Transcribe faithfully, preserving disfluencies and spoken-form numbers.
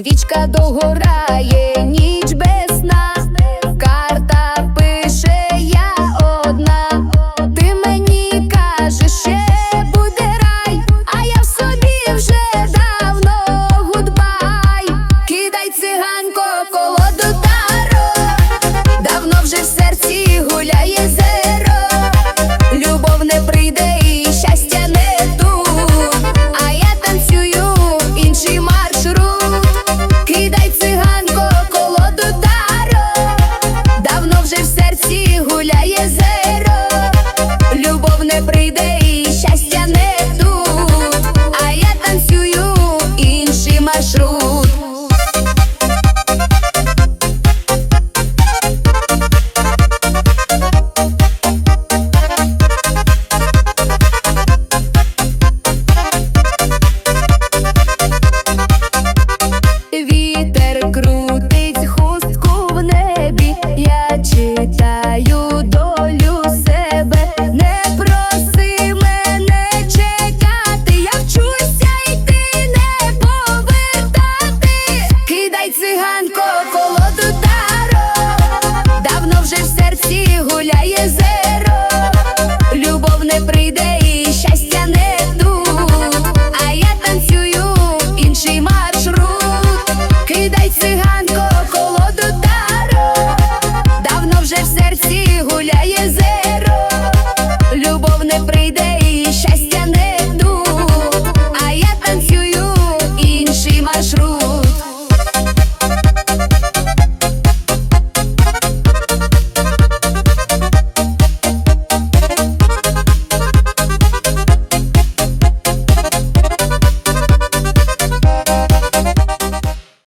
свічка догорає, ніч без сна. Карта пише я одна. Ти мені кажеш, ще буде рай, а я в собі вже давно гудбай. Кидай, циганко, колоду таро, давно вже в серці гуляє зеро. Любов не прийде і щастя не тут, а я танцюю інший маршрут. Кидай, циганко, колоду таро, давно вже в серці гуляє зеро. Любов не прийде і щастя не тут, а я танцюю інший маршрут. Вітер крутить хустку в небі, я читаю долю себе. Не проси мене чекати, я вчуся йти, не повертати. Кидай, циганко, колоду таро, давно вже в серці гуляє зеро.